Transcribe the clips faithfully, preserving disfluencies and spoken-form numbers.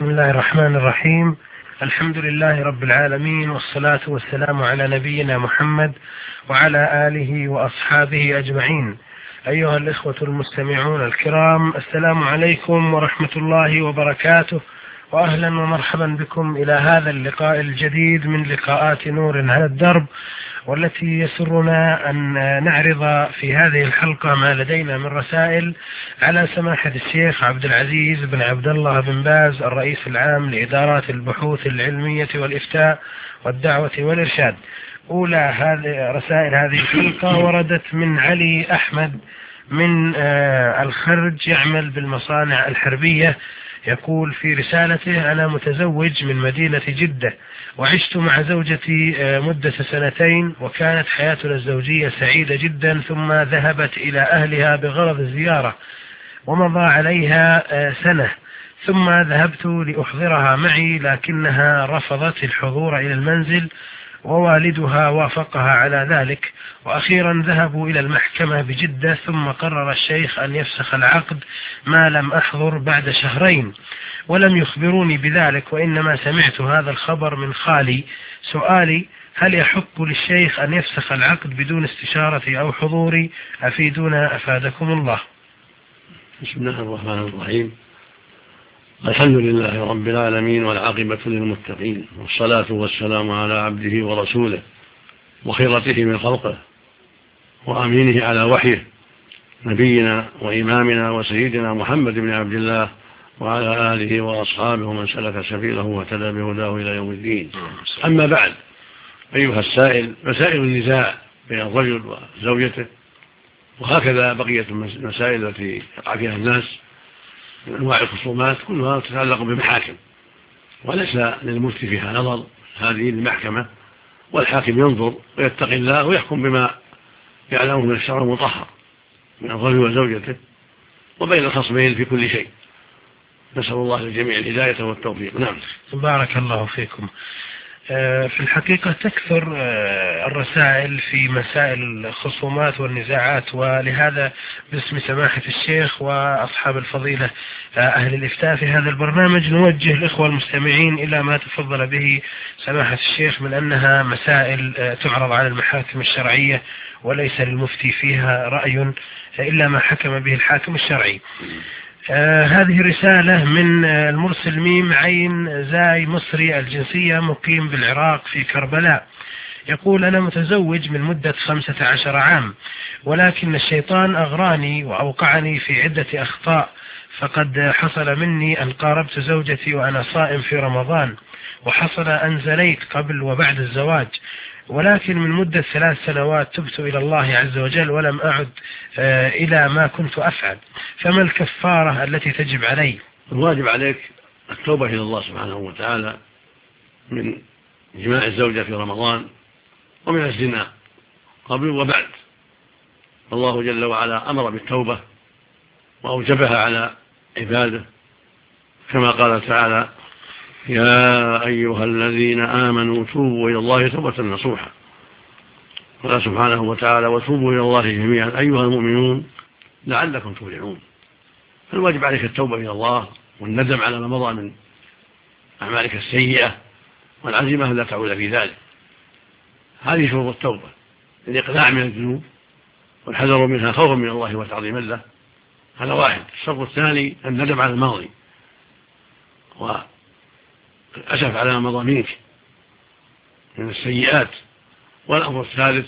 بسم الله الرحمن الرحيم. الحمد لله رب العالمين، والصلاة والسلام على نبينا محمد وعلى آله وأصحابه أجمعين. أيها الإخوة المستمعون الكرام، السلام عليكم ورحمة الله وبركاته، وأهلا ومرحبا بكم إلى هذا اللقاء الجديد من لقاءات نور على الدرب، والتي يسرنا أن نعرض في هذه الحلقة ما لدينا من رسائل على سماحة الشيخ عبد العزيز بن عبد الله بن باز، الرئيس العام لإدارات البحوث العلمية والإفتاء والدعوة والإرشاد. أولى هذه رسائل هذه الحلقة وردت من علي أحمد من الخرج، يعمل بالمصانع الحربية. يقول في رسالته: أنا متزوج من مدينة جدة، وعشت مع زوجتي مدة سنتين، وكانت حياتنا الزوجية سعيدة جدا، ثم ذهبت إلى أهلها بغرض الزيارة، ومضى عليها سنة، ثم ذهبت لأحضرها معي، لكنها رفضت الحضور إلى المنزل، ووالدها وافقها على ذلك، وأخيرا ذهبوا إلى المحكمة بجدة، ثم قرر الشيخ أن يفسخ العقد ما لم أحضر بعد شهرين، ولم يخبروني بذلك، وإنما سمعت هذا الخبر من خالي. سؤالي: هل يحق للشيخ أن يفسخ العقد بدون استشارتي أو حضوري؟ أفيدونا أفادكم الله. بسم الله الرحمن الرحيم. الحمد لله رب العالمين، والعاقبة للمتقين، والصلاة والسلام على عبده ورسوله وخيرته من خلقه وأمينه على وحيه، نبينا وإمامنا وسيدنا محمد بن عبد الله، وعلى آله وأصحابه ومن سلك سبيله واهتدى بهداه إلى يوم الدين. أما بعد، أيها السائل، مسائل النزاع بين الرجل وزوجته، وهكذا بقية المسائل التي يقع فيها الناس من أنواع الخصومات، كلها تتعلق بمحاكم، وليس للمفتي فيها نظر، هذه المحكمة، والحاكم ينظر ويتقي الله ويحكم بما يعلمه من الشرع المطهر من الرجل وزوجته وبين الخصمين في كل شيء. نسأل الله للجميع الهداية والتوفيق. نعم. بارك الله فيكم. في الحقيقة تكثر الرسائل في مسائل الخصومات والنزاعات، ولهذا باسم سماحة الشيخ وأصحاب الفضيلة أهل الإفتاء في هذا البرنامج نوجه الإخوة المستمعين إلى ما تفضل به سماحة الشيخ من أنها مسائل تعرض على المحاكم الشرعية، وليس للمفتي فيها رأي إلا ما حكم به الحاكم الشرعي. آه هذه رسالة من آه المرسل ميم عين زاي مصري الجنسية، مقيم بالعراق في كربلاء. يقول: أنا متزوج من مدة خمسة عشر عام، ولكن الشيطان أغراني وأوقعني في عدة أخطاء، فقد حصل مني أن قاربت زوجتي وأنا صائم في رمضان، وحصل أن زنيت قبل وبعد الزواج، ولكن من مدة ثلاث سنوات تبت إلى الله عز وجل ولم أعد آه إلى ما كنت أفعل، فما الكفارة التي تجب علي؟ الواجب عليك التوبة إلى الله سبحانه وتعالى من جماع الزوجة في رمضان، ومن الزنا قبل وبعد. الله جل وعلا أمر بالتوبة وأوجبها على عباده، كما قال تعالى: يا أيها الذين آمنوا توبوا إلى الله توبة نصوحا. قال سبحانه وتعالى: وتوبوا إلى الله جميعا أيها المؤمنون لعلكم تفلحون. فالواجب عليك التوبة إلى الله، والندم على ما مضى من أعمالك السيئة، والعزيمة لا تعود في ذلك. هذه شروط التوبة: الإقلاع من الذنوب، والحذر منها خوفا من الله وتعظيما له. هذا واحد. الشرط الثاني الندم على الماضي، والأسف على ما مضى منك من السيئات. والأمر الثالث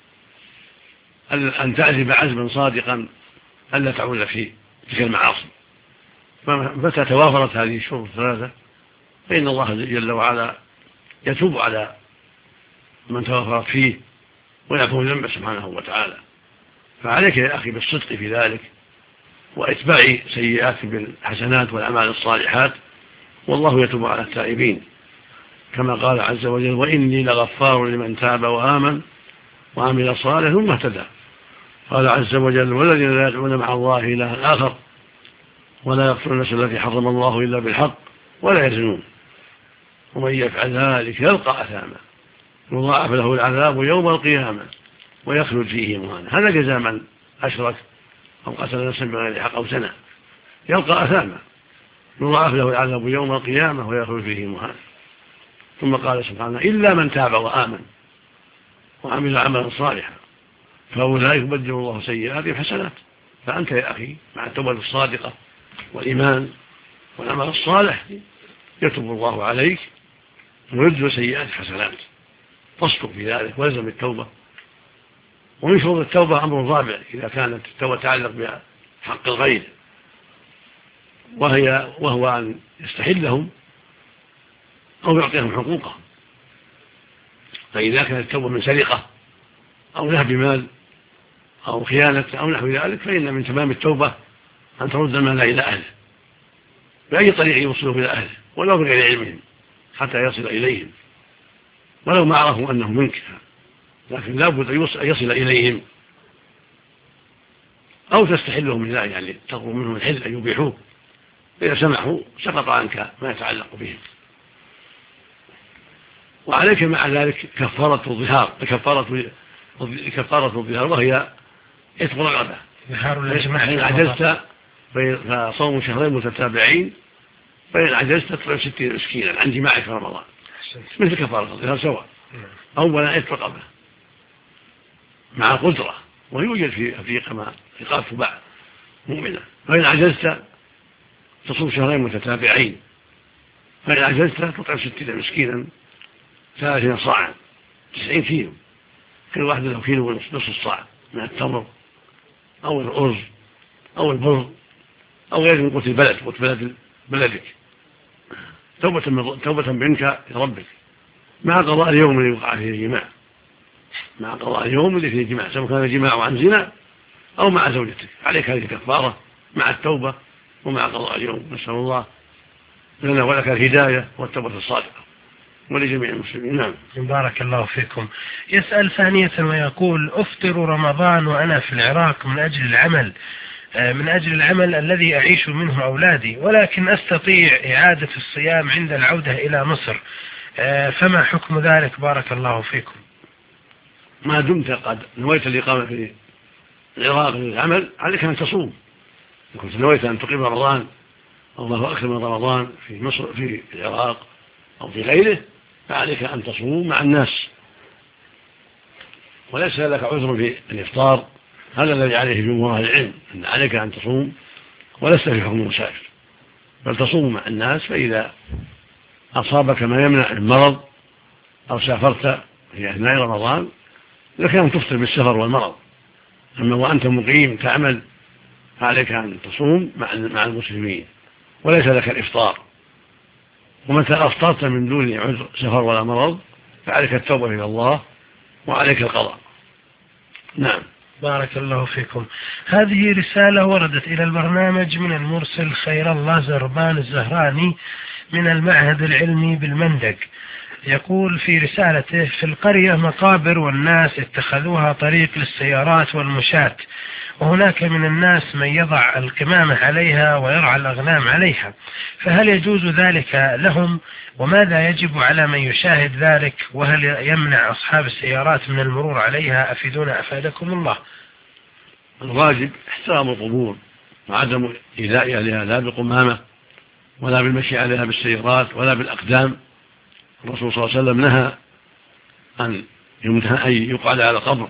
أن تعزم عزما صادقا ألا تعود في تلك المعاصي. فمتى توافرت هذه الشروط الثلاثة فإن الله جل وعلا يتوب على من توافرت فيه ويعفو ذنبه سبحانه وتعالى. فعليك يا أخي بالصدق في ذلك، وإتباع سيئات بالحسنات والأعمال الصالحات، والله يتوب على التائبين، كما قال عز وجل: وإني لغفار لمن تاب وآمن وعمل صالحا ثم اهتدى. قال عز وجل: والذين لا يدعون مع الله إلها آخر ولا يقتلون النفس التي حرم الله إلا بالحق ولا يزنون ومن يفعل ذلك يلقى أثاما يضاعف له العذاب يوم القيامة ويخلد فيه مهانا. هذا جزاء من أشرك أو قتل نفسا بغير حق أو زنى، يلقى أثاما. يضاعف له العذاب يوم القيامة ويخلد فيه مهانا. ثم قال سبحانه إلا من تاب وآمن وعمل عملا صالحا فأولئك يبدل الله سيئاتهم حسنات. فأنت يا أخي مع التوبة الصادقة والإيمان والعمل الصالح يتوب الله عليك ويبدل سيئات حسنات. تصدق في ذلك ولزم التوبة. ومن شروط التوبة أمر رابع إذا كانت التوبة تعلق بحق الغير، وهي وهو أن يستحلهم أو يعطيهم حقوقهم. فإذا كانت التوبة من سرقة أو نهب مال أو خيانة أو نحو ذلك فإن من تمام التوبة أن ترد المال إلى أهله بأي طريق يوصله إلى أهله ولو بغير علمهم حتى يصل إليهم ولو ما عرفوا أنه منك، لكن لا بد أن يصل إليهم أو تستحلهم من ذلك، يعني تطلب منهم الحل أن يبيحوه. إذا سمحوا سقط عنك ما يتعلق بهم. وعليك مع ذلك كفارة الظهار كفارة كفارة الظهار وهي عتق رقبة. فإن عجزت فصوم شهرين متتابعين، فإن عجزت تطعم ستين مسكينا عن جماعك في رمضان مثل كفارة الظهار سواء. أولا عتق رقبة مع قدرة، ويوجد في أفريقيا ما رقاب تباع مؤمنة. فإن عجزت تصوم شهرين متتابعين، فإن عجزت تطعم ستين مسكينا ثلاثين صاعا تسعين كيلو، كل واحد له كيلو ونصف الصاع من التمر أو الأرز أو البر أو غير من قوت البلد قوت بلد بلدك، توبة من توبة منك لربك مع قضاء اليوم اللي يوقع فيه الجماع مع قضاء اليوم اللي فيه الجماع سواء كان الجماع عن زنا أو مع زوجتك. عليك هذه الكفارة مع التوبة ومع قضاء اليوم. نسأل الله لنا ولك الهداية والتوبة الصادقة ولجميع المسلمين. نعم. بارك الله فيكم. يسأل ثانية ويقول: أفطر رمضان وأنا في العراق من أجل العمل من أجل العمل الذي أعيش منه أولادي، ولكن أستطيع إعادة الصيام عند العودة إلى مصر، فما حكم ذلك؟ بارك الله فيكم. ما دمت قد نويت الإقامة في العراق للعمل عليك أن تصوم. كنت نويت أن تقيم رمضان الله أكثر من رمضان في مصر في العراق أو في غيره فعليك أن تصوم مع الناس، وليس لك عذر في الإفطار. هذا الذي عليه جمهور أهل العلم، أن عليك أن تصوم ولست في حكم المسافر، بل تصوم مع الناس. فإذا أصابك ما يمنع المرض أو سافرت في أثناء رمضان لك أن تفطر بالسفر والمرض. أما وأنت مقيم تعمل فعليك أن تصوم مع المسلمين وليس لك الإفطار. ومتى أفطرت من دون عذر سفر ولا مرض فعليك التوبة إلى الله وعليك القضاء. نعم. بارك الله فيكم. هذه رسالة وردت إلى البرنامج من المرسل خير الله زربان الزهراني من المعهد العلمي بالمندق. يقول في رسالته: في القرية مقابر والناس اتخذوها طريق للسيارات والمشاة، وهناك من الناس من يضع القمامة عليها ويرعى الأغنام عليها، فهل يجوز ذلك لهم؟ وماذا يجب على من يشاهد ذلك؟ وهل يمنع أصحاب السيارات من المرور عليها؟ أفيدونا أفادكم الله. الواجب احترام القبور وعدم إيذاء أهلها لا بقمامة ولا بالمشي عليها بالسيارات ولا بالأقدام. الرسول صلى الله عليه وسلم نهى أن يمتهى أن يقعد على القبر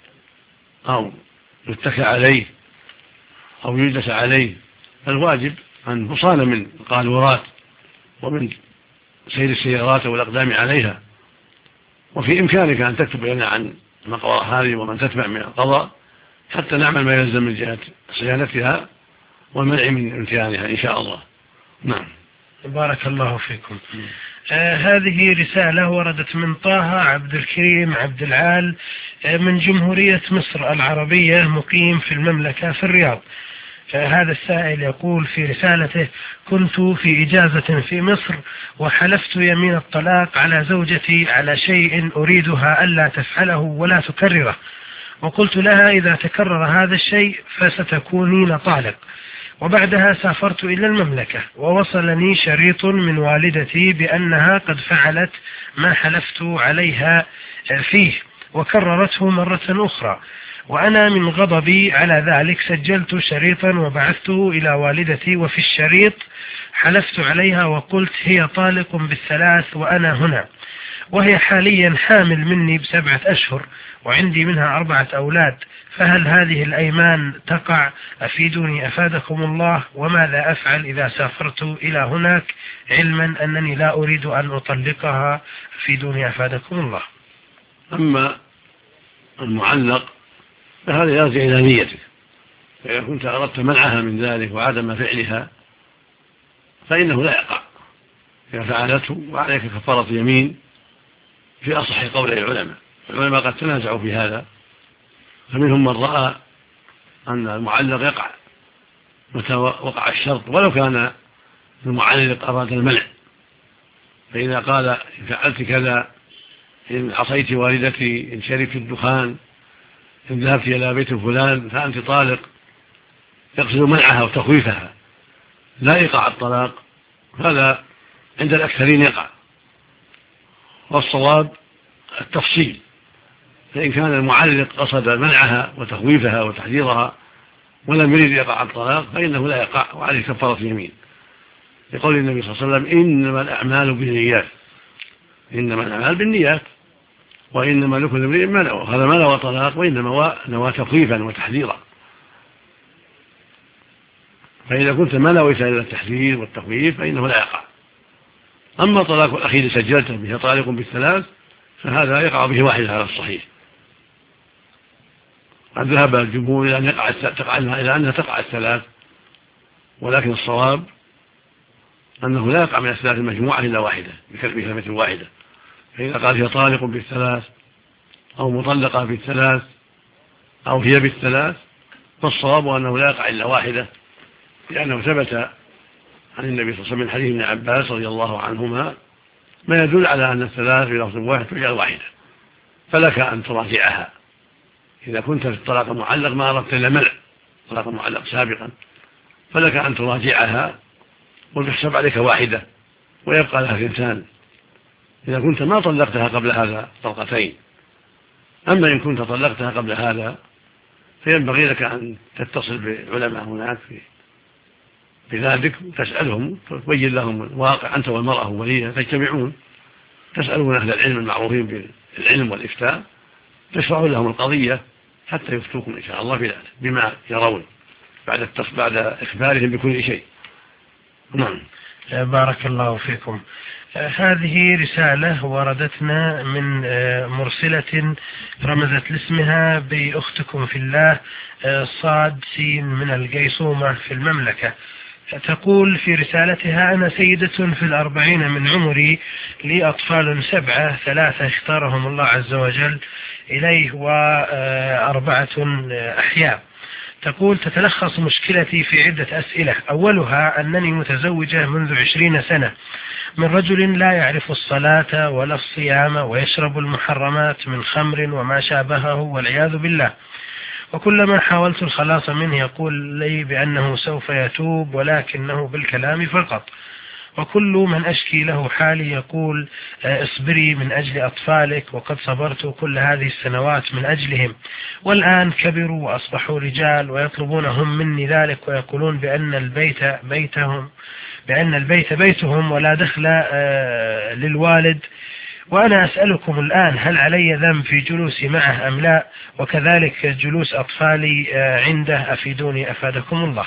أو يتكى عليه أو يجلس عليه. الواجب أن تصان من القاذورات ومن سير السيارات والأقدام عليها. وفي إمكانك أن تكتب لنا عن مقبرة هذه ومن تتبع من القضاء حتى نعمل ما يلزم من جهة صيانتها والمنع من امتهانها إن شاء الله. نعم. بارك الله فيكم. آه هذه رسالة وردت من طه عبد الكريم عبد العال آه من جمهورية مصر العربية، مقيم في المملكة في الرياض. آه هذا السائل يقول في رسالته: كنت في إجازة في مصر وحلفت يمين الطلاق على زوجتي على شيء أريدها ألا تفعله ولا تكرره، وقلت لها إذا تكرر هذا الشيء فستكونين طالق. وبعدها سافرت إلى المملكة ووصلني شريط من والدتي بأنها قد فعلت ما حلفت عليها فيه وكررته مرة أخرى، وأنا من غضبي على ذلك سجلت شريطا وبعثته إلى والدتي، وفي الشريط حلفت عليها وقلت هي طالق بالثلاث وأنا هنا، وهي حاليا حامل مني بسبعة أشهر وعندي منها أربعة أولاد، فهل هذه الأيمان تقع؟ أفيدوني أفادكم الله، وماذا أفعل إذا سافرت إلى هناك علما أنني لا أريد أن أطلقها؟ أفيدوني أفادكم الله. أما المعلق فهذا يرجع إلى نيتك، فإذا كنت أردت منعها من ذلك وعدم فعلها فإنه لا يقع إذا فعلته، وعليك كفارة يمين في أصح قول العلماء. العلماء قد تنازعوا في هذا، فمنهم من رأى أن المعلق يقع متى وقع الشرط ولو كان المعلق أراد المنع، فإذا قال إن فعلت كذا، إن عصيت والدتي، إن شربت الدخان، إن ذهبت إلى بيت فلان فأنت طالق، يقصد منعها وتخويفها لا يقع الطلاق، هذا عند الأكثرين يقع. والصواب التفصيل، فإن كان المعلق قصد منعها وتخويفها وتحذيرها ولم يريد يقع الطلاق فإنه لا يقع، وعليه كفارة يمين، لقول النبي صلى الله عليه وسلم إنما الأعمال بالنيات، إنما الأعمال بالنيات وإنما لكل امرئ ما نوى، هذا ما نوى طلاق وإنما نوى تخويفا وتحذيرا. فإذا كنت ما نويت إلى التحذير والتخويف فإنه لا يقع. أما طلاق الأخير سجلته به طالق بالثلاث فهذا يقع به واحد على الصحيح. قد ذهب الجمهور إلى أن يقع تقع إلى أنها تقع الثلاث، ولكن الصواب أنه لا يقع من الثلاث المجموعة إلا واحدة بكلمة واحدة. فإذا قال هي طالق بالثلاث أو مطلقة بالثلاث أو هي بالثلاث فالصواب أنه لا يقع إلا واحدة، لأنه ثبت عن النبي صلى الله عليه وسلم من حديث ابن عباس رضي الله عنهما ما يدل على أن الثلاث في لفظ واحد تجعل واحدة، فلك أن تراجعها إذا كنت في الطلاق المعلق ما أردت إلا منع الطلاق المعلق سابقا، فلك أن تراجعها وتحسب عليك واحدة ويبقى لها ثنتان إذا كنت ما طلقتها قبل هذا طلقتين. أما إن كنت طلقتها قبل هذا فينبغي لك أن تتصل بعلماء هناك في بذلك تسألهم تبين لهم الواقع، أنت والمرأة وليها تجتمعون تسألون أهل العلم المعروفين بالعلم والإفتاء، تشرحوا لهم القضية حتى يفتوكم إن شاء الله بذلك بما يرون بعد بعد إخبارهم بكل شيء. نعم. بارك الله فيكم. هذه رسالة وردتنا من مرسلة رمزت لاسمها بأختكم في الله صاد سين من القيصومة في المملكة. تقول في رسالتها: أنا سيدة في الأربعين من عمري، لي أطفال سبعة، ثلاثة اختارهم الله عز وجل إليه وأربعة أحياء. تقول: تتلخص مشكلتي في عدة أسئلة. أولها أنني متزوجة منذ عشرين سنة من رجل لا يعرف الصلاة ولا الصيام ويشرب المحرمات من خمر وما شابهه والعياذ بالله، وكلما حاولت الخلاص منه يقول لي بأنه سوف يتوب ولكنه بالكلام فقط، وكل من أشكي له حالي يقول: اصبري من أجل أطفالك، وقد صبرت كل هذه السنوات من أجلهم، والآن كبروا وأصبحوا رجال ويطلبون هم مني ذلك، ويقولون بأن البيت بيتهم بأن البيت بيتهم ولا دخل للوالد. وأنا أسألكم الآن: هل علي ذنب في جلوسي معه أم لا؟ وكذلك جلوس أطفالي عنده، أفيدوني أفادكم الله.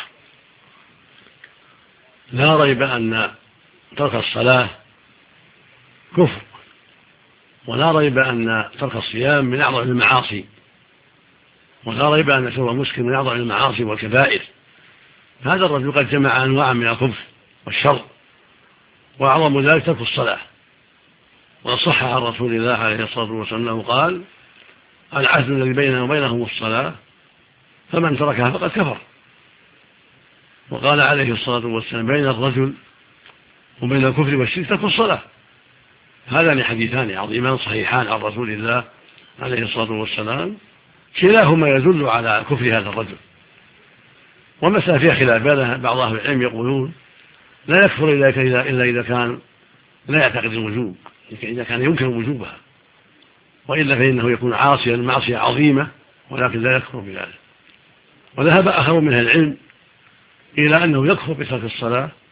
لا ريب أن ترك الصلاة كفر، ولا ريب أن ترك الصيام من أعظم المعاصي، ولا ريب أن شرب المسكر من أعظم المعاصي والكبائر. هذا الرجل قد جمع أنواع من الكفر والشر، وأعظم ذلك ترك الصلاة. وصح عن رسول الله عليه الصلاة والسلام أنه قال: العهد الذي بيننا وبينهم الصلاة، فمن تركها فقد كفر. وقال عليه الصلاة والسلام: بين الرجل وبين الكفر والشرك ترك الصلاة. هذان حديثان عظيمان صحيحان عن رسول الله عليه الصلاة والسلام، كلاهما يدل على كفر هذا الرجل. ومسألة فيها خلاف، بعض أهل العلم يقولون لا يكفر إلا إذا كان لا يعتقد الوجوب، إذا كان يمكن وجوبها، وإلا فإنه يكون عاصيا معصية عظيمة ولكن لا يكفر بذلك. وذهب آخر من أهل العلم إلى أنه يكفر بترك الصلاة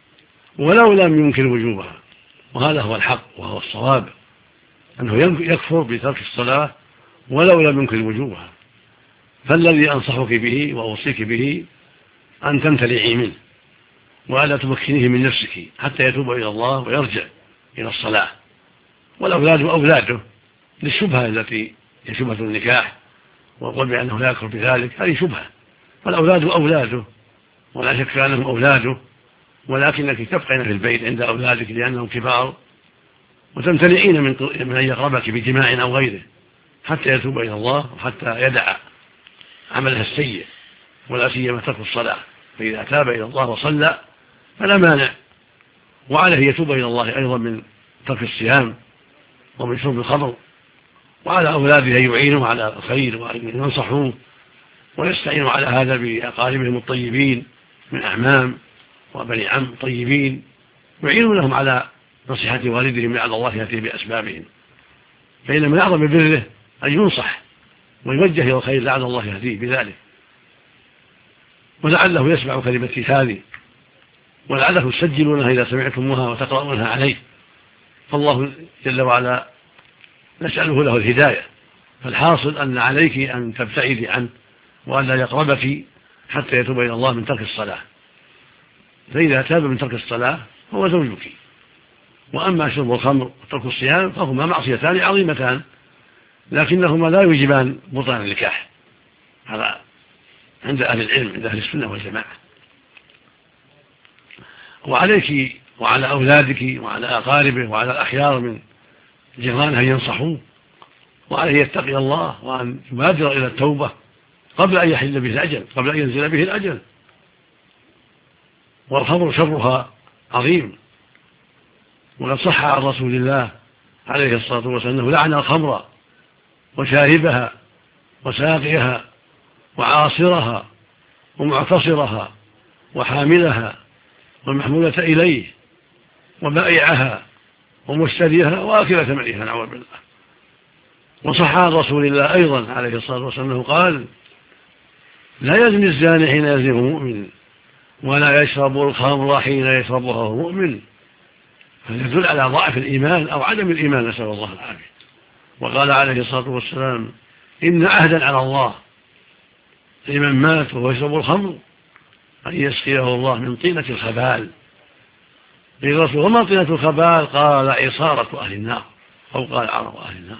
ولو لم ينكر وجوبها، وهذا هو الحق وهو الصواب، أنه يكفر بترك الصلاة ولو لم ينكر وجوبها. فالذي أنصحك به وأوصيك به أن تمتنعي منه وألا تمكنيه من نفسك حتى يتوب إلى الله ويرجع إلى الصلاة. والأولاد أولاده للشبهة التي هي شبهة النكاح والقول بأنه لا يكفر بذلك، هذه شبهة، والأولاد أولاده ولا شك أنهم أولاده، ولكنك تبقين في البيت عند أولادك لأنهم كبار وتمتنعين من أن يقربك بجماع أو غيره حتى يتوب إلى الله وحتى يدع عملها السيء، ولا سيما ترك الصلاة. فإذا تاب إلى الله وصلى فلا مانع، وعليه يتوب إلى الله أيضا من ترك الصيام ومن شرب الخمر، وعلى أولاده أن يعينوا على الخير وأن ينصحوه ويستعينوا على هذا بأقاربهم الطيبين من أعمام وبني عم طيبين، يعينوا لهم على نصيحة والدهم لعل الله يأتي بأسبابهم. فإن من أعظم بره أن ينصح ويوجه إلى الخير لعل الله يهديه بذلك، ولعله يسمع كلمتي هذه، ولعله تسجلونها إذا سمعتموها وتقرؤونها عليه. فالله جل وعلا نسأله له الهداية. فالحاصل أن عليك أن تبتعدي عنه وأن لا يقربك حتى يتوب إلى الله من ترك الصلاة. فإذا تاب من ترك الصلاة هو زوجك. وأما شرب الخمر وترك الصيام فهما معصيتان عظيمتان، لكنهما لا يوجبان بطلان النكاح، هذا عند أهل العلم، عند أهل السنة والجماعة. وعليك وعلى أولادك وعلى أقاربه وعلى الأخيار من جيرانه أن ينصحوه، وعليه يتقي الله وأن يبادر إلى التوبة قبل أن يحل به الأجل، قبل أن ينزل به الأجل. والخمر شرها عظيم، وقد صح عن رسول الله عليه الصلاة والسلام أنه لعن الخمر وشاربها وساقيها وعاصرها ومعتصرها وحاملها والمحمولة إليه وبائعها ومشتريها وآكل ثمنها، نعوذ بالله. وصح عن رسول الله أيضا عليه الصلاة والسلام أنه قال: لا يزني الزاني حين يزني مؤمن، ولا يشرب الخمر حين يشربها مؤمن. فيدل على ضعف الإيمان أو عدم الإيمان، نسأل الله العافية. وقال عليه الصلاة والسلام: إن عهدا على الله لمن مات وهو يشرب الخمر أن يسقيه الله من طينة الخبال. قيل رسول: وما طينة الخبال؟ قال: عصارة أهل النار، أو قال: عرق أهل النار.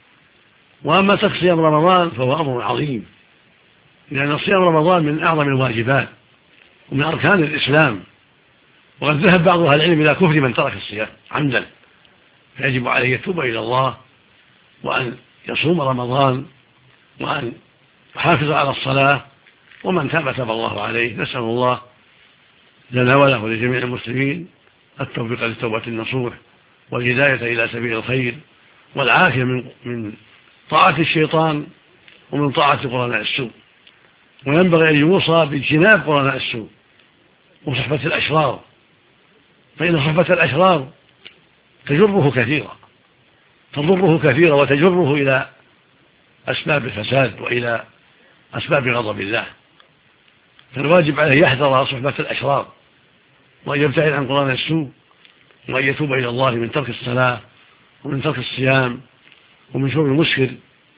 وأما ترك صيام رمضان فهو أمر عظيم، لأن صيام رمضان من أعظم الواجبات ومن أركان الإسلام، وقد ذهب بعض أهل العلم إلى كفر من ترك الصيام عمدا، فيجب عليه يتوب إلى الله وأن يصوم رمضان وأن يحافظ على الصلاة، ومن تاب تاب الله عليه. نسأل الله لنا وله ولجميع المسلمين التوفيق للتوبة النصوح والهداية إلى سبيل الخير والعافية من من طاعة الشيطان ومن طاعة قرناء السوء. وينبغي أن يوصى باجتناب قرناء السوء وصحبة الأشرار، فإن صحبة الأشرار تجره كثيرا، تضره كثيرا وتجره إلى أسباب الفساد وإلى أسباب غضب الله. فالواجب عليه يحذر صحبة الأشرار وأن يبتعد عن قرناء السوء، وأن يتوب إلى الله من ترك الصلاة ومن ترك الصيام ومن شرب المسكر،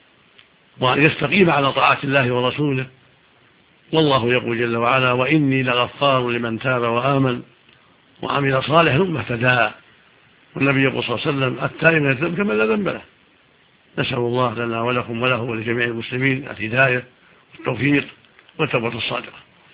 وأن يستقيم على طاعة الله ورسوله. والله يقول جل وعلا: وإني لغفار لمن تاب وآمن وعمل صالحا ثم اهتدى. والنبي يقول صلى الله عليه وسلم: التائب من الذنب كمن لا ذنب له. نسأل الله لنا ولكم وله ولجميع المسلمين الهداية والتوفيق والتوبة الصادقة.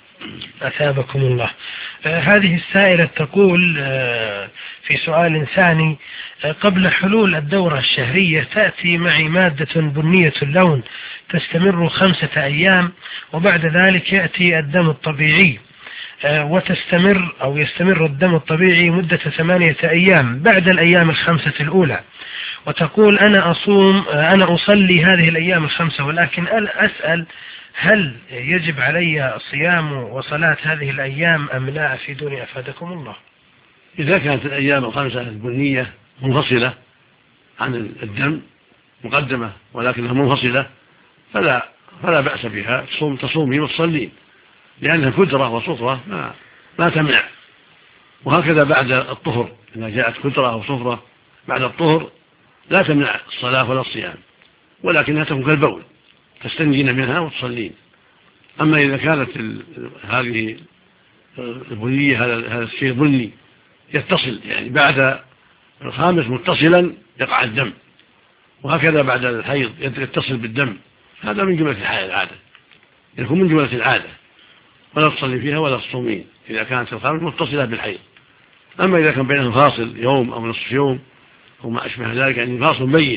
أثابكم الله. آه هذه السائلة تقول آه في سؤال ثاني: آه قبل حلول الدورة الشهرية تأتي معي مادة بنية اللون تستمر خمسة أيام، وبعد ذلك يأتي الدم الطبيعي آه وتستمر أو يستمر الدم الطبيعي مدة ثمانية أيام بعد الأيام الخمسة الأولى. وتقول: أنا أصوم آه أنا أصلي هذه الأيام الخمسة، ولكن أسأل هل يجب علي صيام وصلاة هذه الأيام أم لا؟ أفيدوني أفادكم الله. إذا كانت الأيام الخمسة البنية منفصلة عن الدم مقدمة ولكنها منفصلة فلا فلا بأس بها، تصوم تصومي وتصلين، لأنها كدرة وسطرة ما, ما تمنع. وهكذا بعد الطهر إذا جاءت كترة أو صفرة بعد الطهر لا تمنع الصلاة ولا الصيام، ولكنها تكون كالبول تستنجين منها وتصلين. أما إذا كانت هذه البنية هذا الشيء بني يتصل، يعني بعد الخامس متصلا يقع الدم، وهكذا بعد الحيض يتصل بالدم، هذا من جملة العادة، يكون من جملة العادة ولا تصلي فيها ولا تصومين إذا كانت الخامس متصلة بالحيض. أما إذا كان بينهم فاصل يوم أو نصف يوم أو ما أشبه ذلك، يعني فاصل بين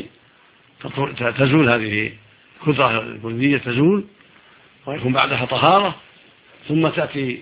تزول هذه الكترة البنية تزول ويكون بعدها طهارة، ثم تأتي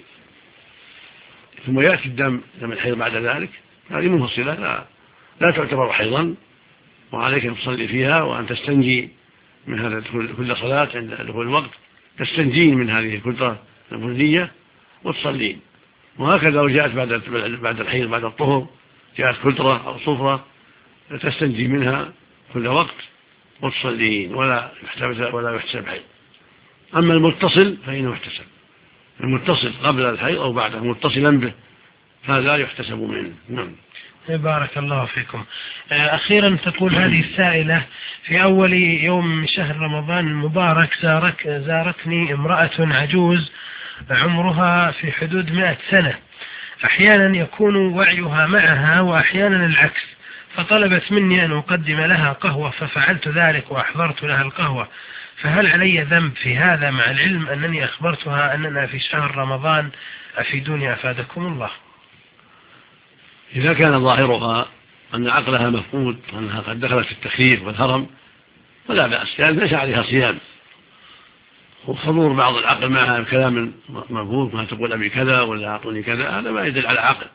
ثم يأتي الدم دم الحيض بعد ذلك، هذه منفصلة لا, لا تعتبر حيضا، وعليك أن تصلي فيها وأن تستنجي من هذا كل صلاة عند دخول الوقت تستنجين من هذه الكترة البنية وتصلين. وهكذا لو جاءت بعد بعد الحيض بعد الطهر جاءت كترة أو صفرة تستنجي منها كل وقت وتصلين ولا يحتسب ولا يحتسب حيض. أما المتصل فإنه يحتسب، المتصل قبل الحيض أو بعده متصلا به هذا يحتسب منه. نعم. بارك الله فيكم. أخيرا تقول هذه السائلة: في أول يوم من شهر رمضان المبارك زارك زارتني امرأة عجوز عمرها في حدود مئة سنة، أحيانا يكون وعيها معها وأحيانا العكس، فطلبت مني أن أقدم لها قهوة ففعلت ذلك وأحضرت لها القهوة، فهل علي ذنب في هذا مع العلم أنني أخبرتها أننا في شهر رمضان؟ أفيدوني أفادكم الله. إذا كان ظاهرها أن عقلها مفقود وأنها قد دخلت في التخييف والهرم فلا بأس، يعني ليس عليها صيام، وحضور بعض العقل معها كلام مفقود ما تقول أبي كذا ولا أعطوني كذا، هذا ما يدل على عقل.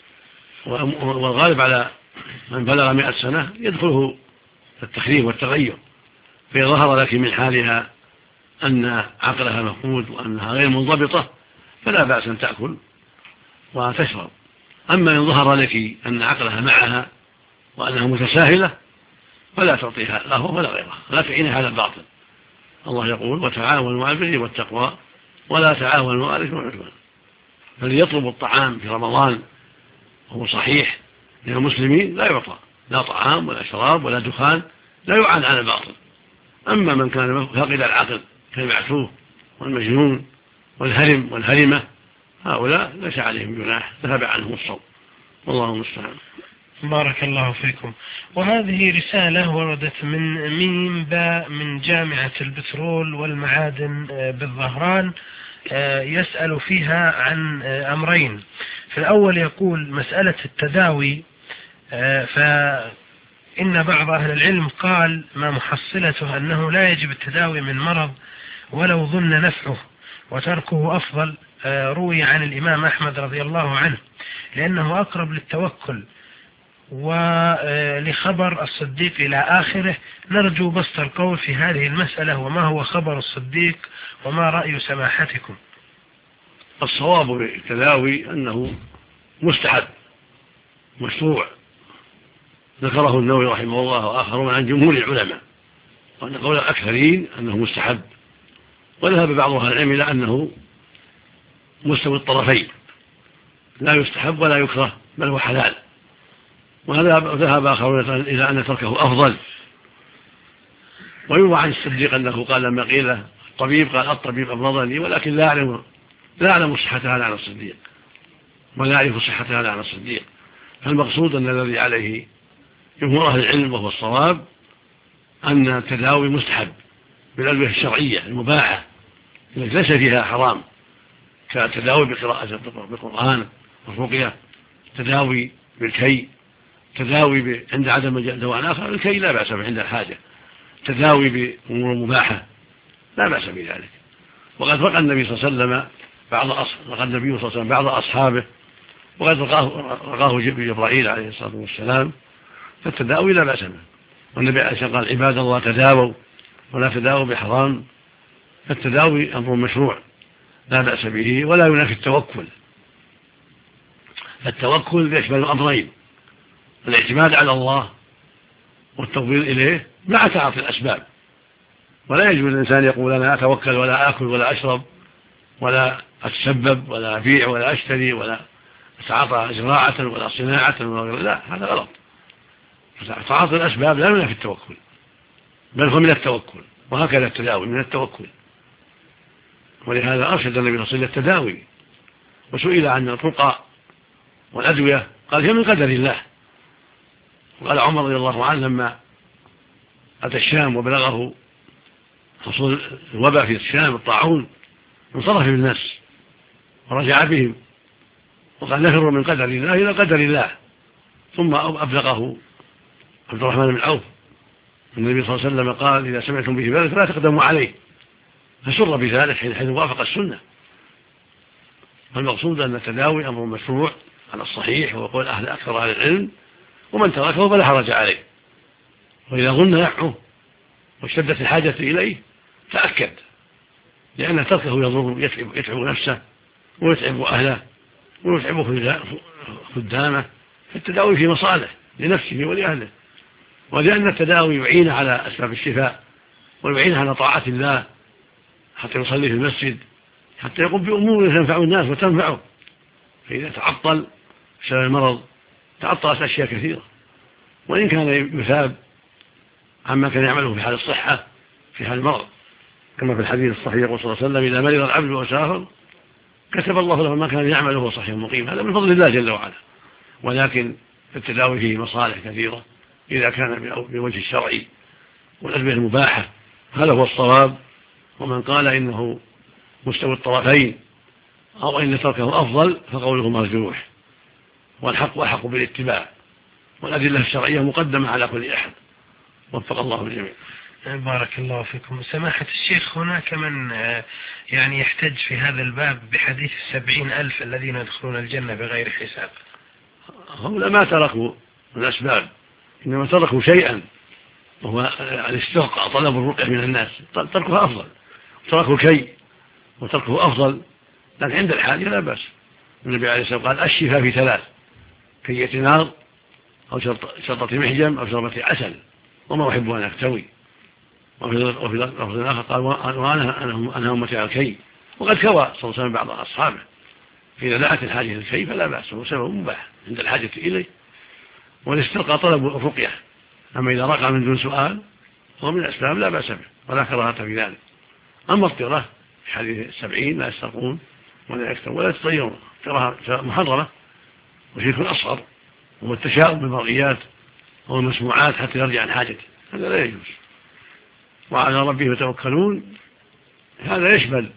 والغالب على من بلغ مئة سنة يدخله التخريف والتغير، فإذا ظهر لك من حالها أن عقلها مفقود وأنها غير منضبطة فلا بأس أن تأكل وتشرب. أما إن ظهر لك أن عقلها معها وأنها متساهلة فلا تعطيها قهوة ولا غيرها، لا تعينها على الباطل. الله يقول: وتعاونوا على البر والتقوى ولا تعاونوا على الإثم والعدوان. فليطلب الطعام في رمضان وهو صحيح من المسلمين لا يعطى لا طعام ولا شراب ولا دخان، لا يعان على الباطل. أما من كان فاقد العقل كالمعتوه والمجنون والهرم والهرمة هؤلاء ليس عليهم جناح، ذهب عنهم الصوم، والله المستعان. بارك الله فيكم. وهذه رسالة وردت من ميم باء من جامعة البترول والمعادن بالظهران، يسأل فيها عن أمرين. في الأول يقول: مسألة التداوي، فإن بعض أهل العلم قال ما محصلته أنه لا يجب التداوي من مرض ولو ظن نفعه وتركه أفضل، روي عن الإمام أحمد رضي الله عنه لأنه أقرب للتوكل، ولخبر الصديق إلى آخره. نرجو بسط القول في هذه المسألة، وما هو خبر الصديق وما رأي سماحتكم؟ الصواب بالتداوي أنه مستحب مشروع، ذكره النووي رحمه الله وآخرون عن جمهور العلماء، وأن قول الأكثرين أنه مستحب، وذهب بعض أهل العلم إلى أنه مستوي الطرفين، لا يستحب ولا يكره بل هو حلال، وذهب آخرون إلى أن تركه أفضل. ويروى عن الصديق أنه قال لما قيل الطبيب قال: الطبيب أمرضني ولكن لا أعلم لا أعلم صحتها عن الصديق ولا أعرف صحتها عن الصديق. فالمقصود أن الذي عليه جمهور أهل العلم وهو الصواب أن التداوي مستحب بالأدوية الشرعية المباحة التي ليس فيها حرام، كالتداوي بقراءة بالقرآن والرقية، تداوي بالكي، تداوي عند عدم دواء آخر الكي لا بأس به عند الحاجة، تداوي بأمور مباحة لا بأس بذلك. وقد رقى النبي صلى الله عليه وسلم بعض رقى النبي صلى الله عليه وسلم بعض أصحابه، وقد رقاه جبرائيل عليه الصلاة والسلام، فالتداوي لا بأس به. والنبي عليه الصلاة والسلام قال: عباد الله تداووا ولا تداووا بحرام. فالتداوي أمر مشروع لا بأس به ولا ينافي التوكل. التوكل يشمل أمرين: الاعتماد على الله والتوكل إليه مع تعاطي الأسباب. ولا يجوز الإنسان يقول: أنا أتوكل ولا أكل ولا أشرب ولا أتسبب ولا أبيع ولا أشتري ولا يتعاطى زراعة ولا صناعة ولا غير، لا، هذا غلط. تعاطي الأسباب لا ينافي التوكل، بل هو من التوكل، وهكذا التداوي من التوكل. ولهذا أرشد النبي صلى الله عليه وسلم التداوي، وسئل عن الرقى والأدوية قال هي من قدر الله. وقال عمر رضي الله عنه لما أتى الشام وبلغه حصول الوباء في الشام الطاعون انصرف بالناس ورجع بهم وقال نفر من قدر الله إلى قدر الله. ثم أبلغه عبد الرحمن بن عوف النبي صلى الله عليه وسلم قال إذا سمعتم به بذلك فلا تقدموا عليه، فسر بذلك حيث وافق السنة. فالمقصود أن التداوي أمر مشروع على الصحيح ويقول أهل أكثر أهل العلم، ومن تركه فلا حرج عليه. وإذا ظن نفعه واشتدت الحاجة إليه تأكد، لأن تركه يضر يتعب, يتعب نفسه ويتعب أهله ويتعب خدامه. فالتداوي في مصالح لنفسه ولأهله، ولأن التداوي يعين على أسباب الشفاء ويعين على طاعة الله حتى يصلي في المسجد، حتى يقوم بأمور تنفع الناس وتنفعه. فإذا تعطل بسبب المرض تعطلت أشياء كثيرة، وإن كان يثاب عما كان يعمله في حال الصحة في حال المرض، كما في الحديث الصحيح يقول صلى الله عليه وسلم إذا مرض العبد وسافر كتب الله له ما كان يعمله وهو صحيح مقيم. هذا من فضل الله جل وعلا. ولكن التداوي فيه مصالح كثيرة إذا كان بوجه الشرعي والأدوية المباحة، هذا هو الصواب. ومن قال إنه مستوى الطرفين أو إن تركه أفضل فقوله مرجوح، والحق أحق بالاتباع، والأدلة الشرعية مقدمة على كل أحد. وفق الله الجميع. بارك الله فيكم. سماحة الشيخ، هناك من يعني يحتج في هذا الباب بحديث السبعين ألف الذين يدخلون الجنة بغير حساب. هم ما تركوا الأسباب، إنما تركوا شيئا وهو الاسترقاء، طلب الرقية من الناس، تركها أفضل. تركوا شيء وتركه أفضل، لكن عند الحاجة لا بأس. النبي عليه الصلاة والسلام قال الشفاء في ثلاث: كية نار أو شرطة محجم أو شربة عسل وما أحب أن أكتوي. وفي لفظ آخر قال وأنا أنا أمتي على الكي. وقد كوى صلى الله عليه وسلم بعض أصحابه. فإذا دعت الحاجة للكي فلا بأس، هو سبب مباح عند الحاجة إليه. والاسترقاء طلب الرقية، أما إذا رقى من دون سؤال هو من الأسباب لا بأس به ولا كراهة في ذلك. أما الطيرة في حديث السبعين لا يسترقون ولا يكترون ولا يتطيرون، كراهة محرمة وشرك أصغر، هو التشاؤم بالمرئيات أو المسموعات حتى يرجع عن حاجته، هذا لا يجوز. وعلى ربهم يتوكلون هذا يشمل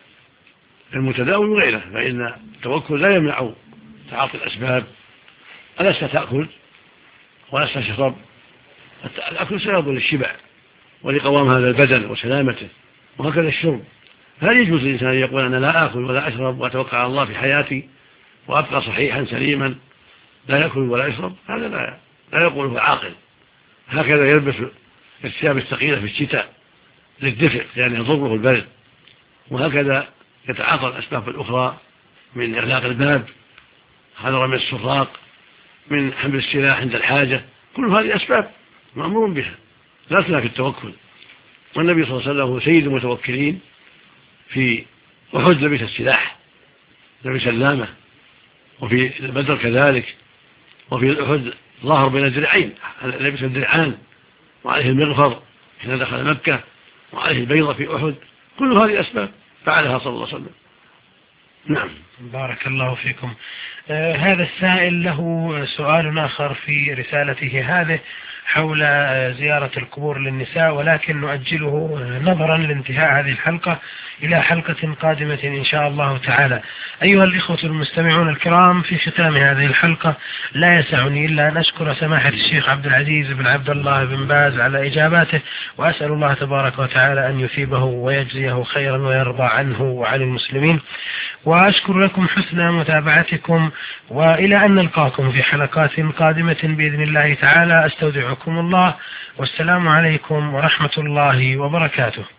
المتداوي وغيره، فإن التوكل لا يمنع تعاطي الأسباب. ألست تأكل ولست تشرب، الأكل سبب للشبع ولقوام هذا البدن وسلامته، وهكذا الشرب. هل يجوز للإنسان أن يقول أنا لا أكل ولا أشرب وأتوكل على الله في حياتي وأبقى صحيحا سليما لا يأكل ولا يشرب؟ هذا لا, لا يقوله عاقل. هكذا يلبس الثياب الثقيلة في الشتاء للدفء لأن يضره البرد، وهكذا يتعاطى الأسباب الأخرى من إغلاق الباب، حذر من السراق، من حمل السلاح عند الحاجة. كل هذه أسباب مأمور بها لا تنافي التوكل. والنبي صلى الله عليه وسلم هو سيد المتوكلين. في أحد لبس السلاح، لبس اللامة، وفي بدر كذلك، وفي أحد ظاهر بين الدرعين، لبس الدرعان وعليه المغفر حين دخل مكة، وعليه البيضة في أحد. كل هذه أسباب فعلها صلى الله عليه وسلم. نعم. بارك الله فيكم. آه هذا السائل له سؤال آخر في رسالته هذه حول زيارة القبور للنساء، ولكن نؤجله نظرا لانتهاء هذه الحلقة إلى حلقة قادمة إن شاء الله تعالى. أيها الإخوة المستمعون الكرام، في ختام هذه الحلقة لا يسعني إلا أن أشكر سماحة الشيخ عبد العزيز بن عبد الله بن باز على إجاباته، وأسأل الله تبارك وتعالى أن يثيبه ويجزيه خيرا ويرضى عنه وعن المسلمين. وأشكر لكم حسن متابعتكم، وإلى أن نلقاكم في حلقات قادمة بإذن الله تعالى. أستودعكم الله، والسلام عليكم ورحمة الله وبركاته.